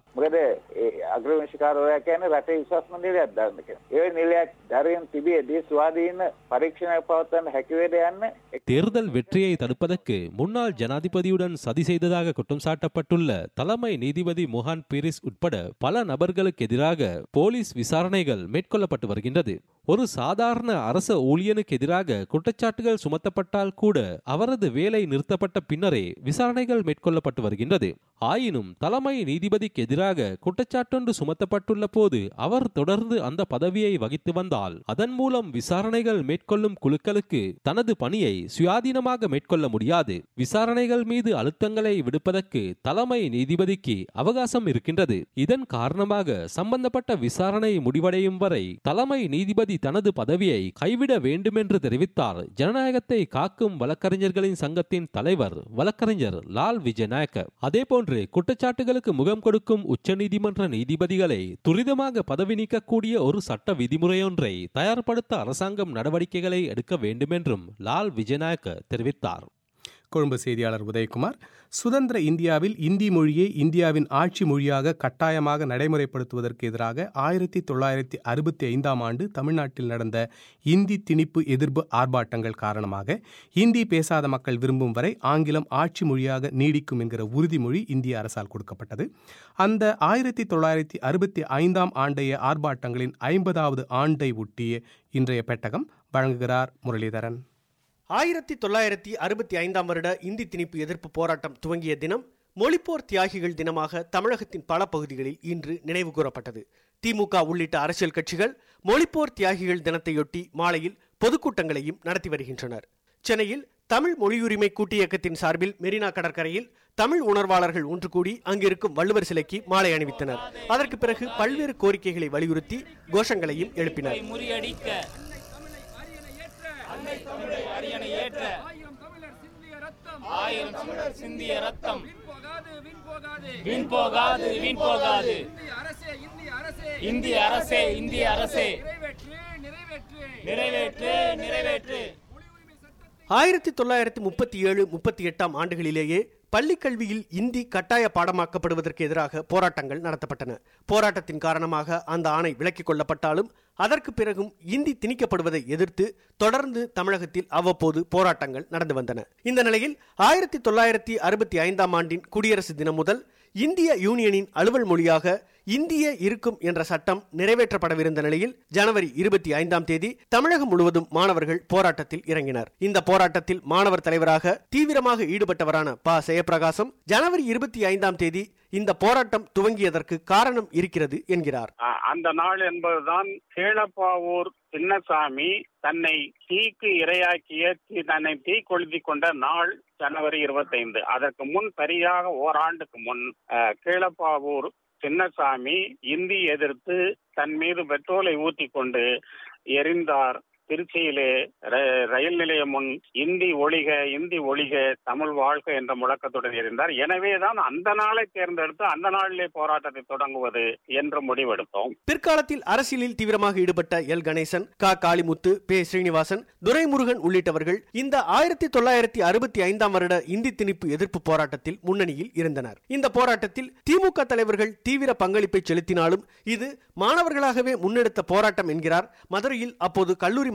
අග්‍රවංශකාරවරයා කියන්නේ රටේ විශ්වාසම නිලයක් දාන්න කියලා. ඒ නිලයක් දරින් තිබියදී ස්වාධීන පරීක්ෂණයක් පවත්වන්න හැකි වේද යන්න. தேர்தல் வெற்றியை தடுப்பதற்கு முன்னாள் ஜனாதிபதியுடன் சதி செய்ததாக குற்றம் சாட்டப்பட்டுள்ள தலைமை நீதிபதி மொஹான் பீரிஸ் உட்பட பல நபர்களுக்கு எதிராக போலீஸ் விசாரணைகள் மேற்கொள்ளப்பட்டு வருகின்றது. ஒரு சாதாரண அரச ஊழியனுக்கு எதிராக குற்றச்சாட்டுகள் சுமத்தப்பட்டால் கூட அவரது வேலை நிறுத்தப்பட்ட பின்னரே விசாரணைகள் மேற்கொள்ளப்பட்டு வருகின்றது. ஆயினும் தலைமை நீதிபதிக்கு எதிராக குற்றச்சாட்டொன்று சுமத்தப்பட்டுள்ள போது அவர் தொடர்ந்து அந்த பதவியை வகித்து வந்தால் அதன் மூலம் விசாரணைகள் மேற்கொள்ளும் குழுக்களுக்கு தனது பணியை சுயாதீனமாக மேற்கொள்ள முடியாது. விசாரணைகள் மீது அழுத்தங்களை விடுப்பதற்கு தலைமை நீதிபதிக்கு அவகாசம் இருக்கின்றது. இதன் காரணமாக சம்பந்தப்பட்ட விசாரணை முடிவடையும் வரை தலைமை நீதிபதி தனது பதவியை கைவிட வேண்டும் என்று தெரிவித்தார் ஜனநாயகத்தை காக்கும் வழக்கறிஞர்களின் சங்கத்தின் தலைவர் வழக்கறிஞர் லால் விஜயநாயக்க. அதேபோன்று குற்றச்சாட்டுகளுக்கு முகம் கொடுக்கும் உச்சநீதிமன்ற நீதிபதிகளை துரிதமாக பதவி நீக்கக்கூடிய ஒரு சட்ட விதிமுறையொன்றை தயார்படுத்த அரசாங்கம் நடவடிக்கைகளை எடுக்க வேண்டும் என்றும் லால் விஜயநாயக்க தெரிவித்தார். கொழும்பு செய்தியாளர் உதயகுமார். சுதந்திர இந்தியாவில் இந்தி மொழியை இந்தியாவின் ஆட்சி மொழியாக கட்டாயமாக நடைமுறைப்படுத்துவதற்கு எதிராக ஆயிரத்தி தொள்ளாயிரத்தி அறுபத்தி ஐந்தாம் ஆண்டு தமிழ்நாட்டில் நடந்த இந்தி திணிப்பு எதிர்ப்பு ஆர்ப்பாட்டங்கள் காரணமாக இந்தி பேசாத மக்கள் விரும்பும் வரை ஆங்கிலம் ஆட்சி மொழியாக நீடிக்கும் என்கிற உறுதிமொழி இந்திய அரசால் கொடுக்கப்பட்டது. அந்த ஆயிரத்தி தொள்ளாயிரத்தி அறுபத்தி ஐந்தாம் ஆண்டைய ஆர்ப்பாட்டங்களின் ஐம்பதாவது ஆண்டை ஒட்டிய இன்றைய பெட்டகம் வழங்குகிறார் முரளிதரன். ஆயிரத்தி தொள்ளாயிரத்தி அறுபத்தி ஐந்தாம் வருட இந்தி திணிப்பு எதிர்ப்பு போராட்டம் துவங்கிய தினம் மொழிப்போர் தியாகிகள் தினமாக தமிழகத்தின் பல பகுதிகளில் இன்று நினைவு கூறப்பட்டது. திமுக உள்ளிட்ட அரசியல் கட்சிகள் மொழிப்போர் தியாகிகள் தினத்தையொட்டி மாலையில் பொதுக்கூட்டங்களையும் நடத்தி வருகின்றனர். சென்னையில் தமிழ் மொழியுரிமை கூட்டு இயக்கத்தின் சார்பில் மெரினா கடற்கரையில் தமிழ் உணர்வாளர்கள் ஒன்று கூடி அங்கிருக்கும் வள்ளுவர் சிலைக்கு மாலை அணிவித்தனர். அதற்கு பிறகு பல்வேறு கோரிக்கைகளை வலியுறுத்தி கோஷங்களையும் எழுப்பினர். இந்திய அரசே இந்திய அரசே நிறைவேற்று நிறைவேற்று. ஆயிரத்தி தொள்ளாயிரத்தி முப்பத்தி ஏழு முப்பத்தி எட்டாம் ஆண்டுகளிலேயே பள்ளிக் கல்வியில் இந்தி கட்டாய பாடமாக்கப்படுவதற்கு எதிராக போராட்டங்கள் நடத்தப்பட்டன. போராட்டத்தின் காரணமாக அந்த ஆணை விலக்கிக் கொள்ளப்பட்டாலும் அதற்கு பிறகும் இந்தி திணிக்கப்படுவதை எதிர்த்து தொடர்ந்து தமிழகத்தில் அவ்வப்போது போராட்டங்கள் நடந்து வந்தன. இந்த நிலையில் ஆயிரத்தி தொள்ளாயிரத்தி அறுபத்தி ஐந்தாம் ஆண்டின் குடியரசு தினம் முதல் இந்திய யூனியனின் அலுவல் மொழியாக இந்திய இருக்கும் என்ற சட்டம் நிறைவேற்றப்படவிருந்த நிலையில் ஜனவரி இருபத்தி ஐந்தாம் தேதி தமிழகம் முழுவதும் மாணவர்கள் போராட்டத்தில் இறங்கினர். இந்த போராட்டத்தில் மாணவர் தலைவராக தீவிரமாக ஈடுபட்டவரான ப ஜெயபிரகாசம் ஜனவரி இருபத்தி ஐந்தாம் தேதி இந்த போராட்டம் துவங்கியதற்கு காரணம் இருக்கிறது என்கிறார். அந்த நாள் என்பதுதான் கீழப்பாவூர் சின்னசாமி தன்னை தீக்கு இரையாக்கிய தன்னை தீ கொளுத்தி கொண்ட நாள் ஜனவரி இருபத்தி ஐந்து. அதற்கு முன் சரியாக ஓராண்டுக்கு முன் கீழப்பாவூர் சின்னசாமி இந்தி எதிர்த்து தன் மீது பெட்ரோலை ஊற்றி கொண்டு எரிந்தார். திருச்சியிலே ரயில் நிலையம் முன் இந்தி ஒழிக இந்தி ஒழிக தமிழ் வாழ்க என்ற முழக்கத்துடன் இருந்தார். எனவேதான் அந்த நாளை தேர்ந்தெடுத்து அந்த நாளிலே போராட்டத்தை தொடங்குவது என்று முடிவெடுத்தோம். பிற்காலத்தில் அரசியலில் தீவிரமாக ஈடுபட்ட எல் கணேசன், க காளிமுத்து, பே ஸ்ரீனிவாசன், துரைமுருகன் உள்ளிட்டவர்கள் இந்த ஆயிரத்தி தொள்ளாயிரத்தி அறுபத்தி ஐந்தாம் வருட இந்தி திணிப்பு எதிர்ப்பு போராட்டத்தில் முன்னணியில் இருந்தனர். இந்த போராட்டத்தில் திமுக தலைவர்கள் தீவிர பங்களிப்பை செலுத்தினாலும் இது மாணவர்களாகவே முன்னெடுத்த போராட்டம் என்கிறார் மதுரையில் அப்போது கல்லூரி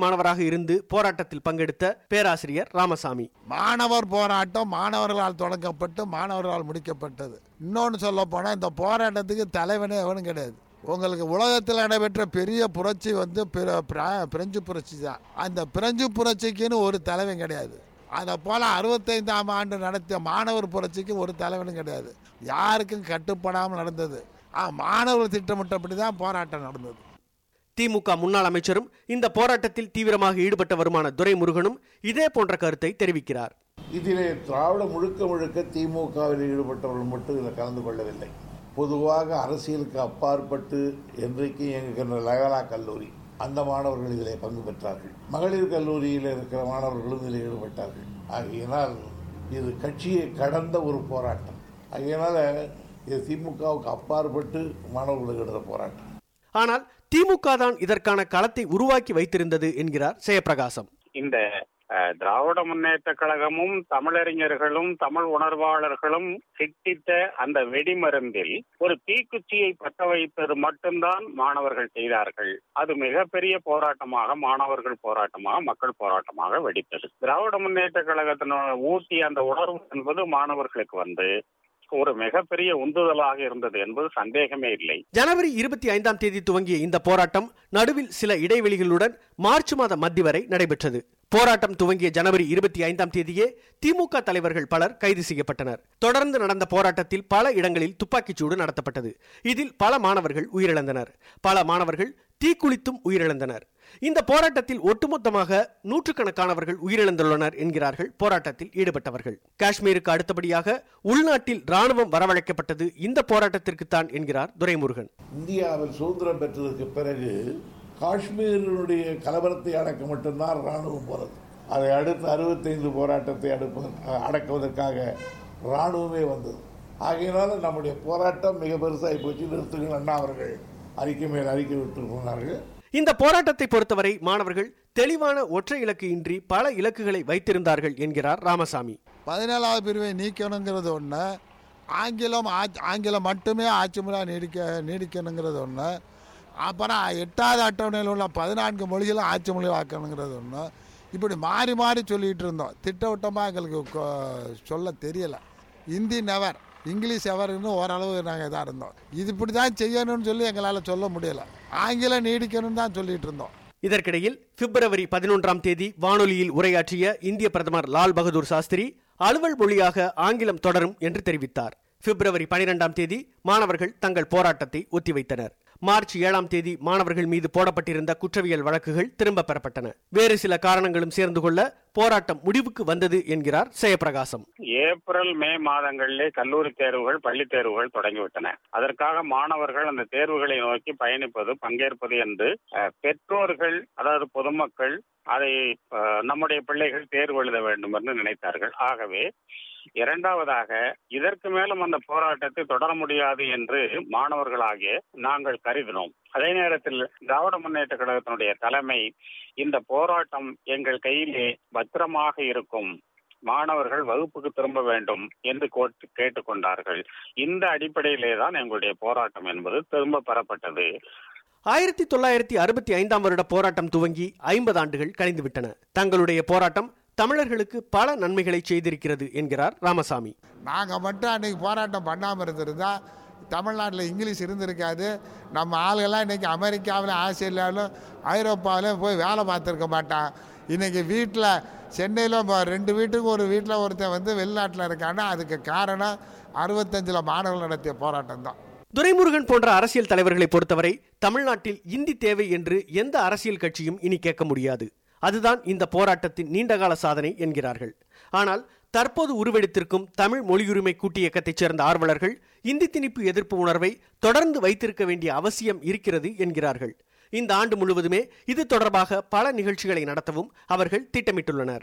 மாணவராக இருந்து போராட்டத்தில் பங்கெடுத்த பேராசிரியர் ராமசாமி. மாணவர் போராட்டம் மாணவர்களால் தொடங்கப்பட்டு மாணவர்களால் முடிக்கப்பட்டது. இன்னொன்று சொல்ல போனா இந்த போராட்டத்துக்கு தலைவனே எவனும் கிடையாது. உங்களுக்கு உலகத்தில் நடைபெற்ற பெரிய புரட்சி வந்து பிரெஞ்சு புரட்சி தான். அந்த பிரெஞ்சு புரட்சிக்குன்னு ஒரு தலைவன் கிடையாது. அதை போல அறுபத்தைந்தாம் ஆண்டு நடத்திய மாணவர் புரட்சிக்கு ஒரு தலைவனும் கிடையாது. யாருக்கும் கட்டுப்படாமல் நடந்தது. மாணவர்கள் திட்டமிட்டபடி தான் போராட்டம் நடந்தது. திமுக முன்னாள் அமைச்சரும் இந்த போராட்டத்தில் தீவிரமாக ஈடுபட்ட வருமான துரைமுருகனும் இதே போன்ற கருத்தை தெரிவிக்கிறார். இதிலே திராவிட முழுக்க முழுக்க திமுகவில் ஈடுபட்டவர்கள் மட்டும் இதில் கலந்து கொள்ளவில்லை. பொதுவாக அரசியலுக்கு அப்பாற்பட்டு என்றைக்கு இயங்குகின்ற லயோலா கல்லூரி அந்த மாணவர்கள் இதில் பங்கு பெற்றார்கள். மகளிர் கல்லூரியில் இருக்கிற மாணவர்களும் இதில் ஈடுபட்டார்கள். ஆகையினால் இது கட்சியை கடந்த ஒரு போராட்டம். ஆகையினால இது திமுகவுக்கு அப்பாற்பட்டு மாணவர்களுக்கு எடுத்த போராட்டம். ஆனால் திமுக தான் இதற்கான களத்தை உருவாக்கி வைத்திருந்தது என்கிறார் ஜெயபிரகாசம். இந்த திராவிட முன்னேற்ற கழகமும் தமிழறிஞர்களும் தமிழ் உணர்வாளர்களும் சிட்டித்த அந்த வெடிமருந்தில் ஒரு தீக்குச்சியை பற்ற வைப்பது மட்டும்தான் மாணவர்கள் செய்தார்கள். அது மிகப்பெரிய போராட்டமாக மாணவர்கள் போராட்டமாக மக்கள் போராட்டமாக வெடித்தது. திராவிட முன்னேற்ற கழகத்தினோட ஊட்டிய அந்த உணர்வு என்பது மாணவர்களுக்கு வந்து ஒரு மிகப்பெரிய உந்துதலாக இருந்தது என்பது சந்தேகமே இல்லை. ஜனவரி இருபத்தி ஐந்தாம் தேதி துவங்கிய இந்த போராட்டம் நடுவில் சில இடைவெளிகளுடன் மார்ச் மாத மத்தி வரை நடைபெற்றது. போராட்டம் துவங்கிய ஜனவரி இருபத்தி ஐந்தாம் தேதியே திமுக தலைவர்கள் பலர் கைது செய்யப்பட்டனர். தொடர்ந்து நடந்த போராட்டத்தில் பல இடங்களில் துப்பாக்கிச்சூடு நடத்தப்பட்டது. இதில் பல மாணவர்கள் உயிரிழந்தனர். பல மாணவர்கள் தீக்குளித்தும் உயிரிழந்தனர். இந்த போராட்டத்தில் ஒட்டுமொத்தமாக நூற்றுக்கணக்கானவர்கள் உயிரிழந்துள்ளனர் என்கிறார்கள் போராட்டத்தில் ஈடுபட்டவர்கள். காஷ்மீருக்கு அடுத்தபடியாக உள்நாட்டில் ராணுவம் வரவழைக்கப்பட்டது இந்த போராட்டத்திற்குத்தான் என்கிறார் துரைமுருகன். இந்தியாவில் சுதந்திரம் பெற்றதற்கு பிறகு காஷ்மீரினுடைய கலவரத்தை அடக்க மட்டும்தான் ராணுவம் போறது. அதை அடுத்து அறுபத்தைந்து போராட்டத்தை அடக்குவதற்காக ராணுவமே வந்தது. ஆகையினால நம்முடைய போராட்டம் மிக பெருசாகி போச்சு. நிறுத்துகள் அண்ணா அவர்கள் அறிக்கை மேல் அறிக்கை விட்டு போனார்கள். இந்த போராட்டத்தை பொறுத்தவரை மாணவர்கள் தெளிவான ஒற்றை இலக்கு இன்றி பல இலக்குகளை வைத்திருந்தார்கள் என்கிறார் ராமசாமி. பதினேழாவது பிரிவை நீக்கணுங்கிறது ஒன்று, ஆங்கிலம் ஆங்கிலம் மட்டுமே ஆட்சி முறை நீடிக்க நீடிக்கணுங்கிறது ஒன்று, அப்புறம் எட்டாவது அட்டவணையில் உள்ள பதினான்கு மொழிகளும் ஆட்சி மொழியில் ஆக்கணுங்கிறது ஒன்று. இப்படி மாறி மாறி சொல்லிகிட்டு இருந்தோம். திட்டவட்டமாக எங்களுக்கு சொல்ல தெரியலை. ஹிந்தி நெவர், இங்கிலீஷ் எவர்னு ஓரளவு நாங்கள் இதாக இருந்தோம். இது இப்படி தான் செய்யணும்னு சொல்லி எங்களால் சொல்ல முடியலை. ஆங்கிலம் நீடிக்கணும்னு தான் சொல்லிட்டு இருந்தோம். இதற்கிடையில் பிப்ரவரி பதினொன்றாம் தேதி வானொலியில் உரையாற்றிய இந்திய பிரதமர் லால் பகதூர் சாஸ்திரி அலுவல் மொழியாக ஆங்கிலம் தொடரும் என்று தெரிவித்தார். பிப்ரவரி பனிரெண்டாம் தேதி மாணவர்கள் தங்கள் போராட்டத்தை ஒத்திவைத்தனர். மார்ச் ஏழாம் தேதி மாணவர்கள் மீது போடப்பட்டிருந்த குற்றவியல் வழக்குகள் திரும்ப பெறப்பட்டன. வேறு சில காரணங்களும் சேர்ந்து கொள்ள போராட்டம் முடிவுக்கு வந்தது என்கிறார் ஜெயபிரகாசம். ஏப்ரல் மே மாதங்களிலே கல்லூரி தேர்வுகள் பள்ளி தேர்வுகள் தொடங்கிவிட்டன. அதற்காக மாணவர்கள் அந்த தேர்வுகளை நோக்கி பயணிப்பது பங்கேற்பது என்று பெற்றோர்கள் அதாவது பொதுமக்கள் அதை நம்முடைய பிள்ளைகள் தேர்வு எழுத வேண்டும் என்று நினைத்தார்கள். ஆகவே இரண்டாவதாக இதற்கு மேலும் அந்த போராட்டத்தை தொடர முடியாது என்று மாணவர்களாகிய நாங்கள் கருதினோம். அதே நேரத்தில் திராவிட முன்னேற்ற கழகத்தினுடைய தலைமை இந்த போராட்டம் எங்கள் கையிலே பத்திரமாக இருக்கும், மாணவர்கள் வகுப்புக்கு திரும்ப வேண்டும் என்று கேட்டுக்கொண்டார்கள். இந்த அடிப்படையிலே தான் எங்களுடைய போராட்டம் என்பது திரும்ப பெறப்பட்டது. ஆயிரத்தி தொள்ளாயிரத்தி அறுபத்தி ஐந்தாம் வருட போராட்டம் துவங்கி ஐம்பது ஆண்டுகள் கழிந்துவிட்டன. தங்களுடைய போராட்டம் தமிழர்களுக்கு பல நன்மைகளை செய்திருக்கிறது என்கிறார் ராமசாமி. நாங்கள் மட்டும் அன்னைக்கு போராட்டம் பண்ணாமல் இருந்திருந்தா தமிழ்நாட்டில் இங்கிலீஷ் இருந்திருக்காது. நம்ம ஆளுகள்லாம் இன்றைக்கி அமெரிக்காவில் ஆஸ்திரேலியாவிலும் ஐரோப்பாவிலும் போய் வேலை பார்த்துருக்க மாட்டான். இன்றைக்கி வீட்டில் சென்னையில் ரெண்டு வீட்டுக்கு ஒரு வீட்டில் ஒருத்தன் வந்து வெளிநாட்டில் இருக்கான்னா அதுக்கு காரணம் அறுபத்தஞ்சில் மாணவர்கள் நடத்திய போராட்டம் தான். துரைமுருகன் போன்ற அரசியல் தலைவர்களை பொறுத்தவரை தமிழ்நாட்டில் இந்தி தேவை என்று எந்த அரசியல் கட்சியும் இனி கேட்க முடியாது. அதுதான் இந்த போராட்டத்தின் நீண்டகால சாதனை என்கிறார்கள். ஆனால் தற்போது உருவெடுத்திருக்கும் தமிழ் மொழியுரிமை கூட்டு இயக்கத்தைச் சேர்ந்த ஆர்வலர்கள் இந்தி திணிப்பு எதிர்ப்பு உணர்வை தொடர்ந்து வைத்திருக்க வேண்டிய அவசியம் இருக்கிறது என்கிறார்கள். இந்த ஆண்டு முழுவதுமே இது தொடர்பாக பல நிகழ்ச்சிகளை நடத்தவும் அவர்கள் திட்டமிட்டுள்ளனர்.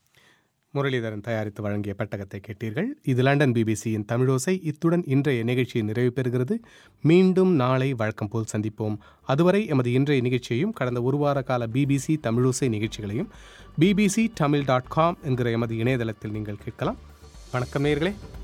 முரளிதரன் தயாரித்து வழங்கிய பெட்டகத்தை கேட்டீர்கள். இது லண்டன் பிபிசியின் தமிழோசை. இத்துடன் இன்றைய நிகழ்ச்சி நிறைவு பெறுகிறது. மீண்டும் நாளை வழக்கம் போல் சந்திப்போம். அதுவரை எமது இன்றைய நிகழ்ச்சியையும் கடந்த ஒரு வார கால பிபிசி தமிழோசை நிகழ்ச்சிகளையும் பிபிசி தமிழ் டாட் காம் என்கிற எமது இணையதளத்தில் நீங்கள் கேட்கலாம். வணக்கம் நேயர்களே.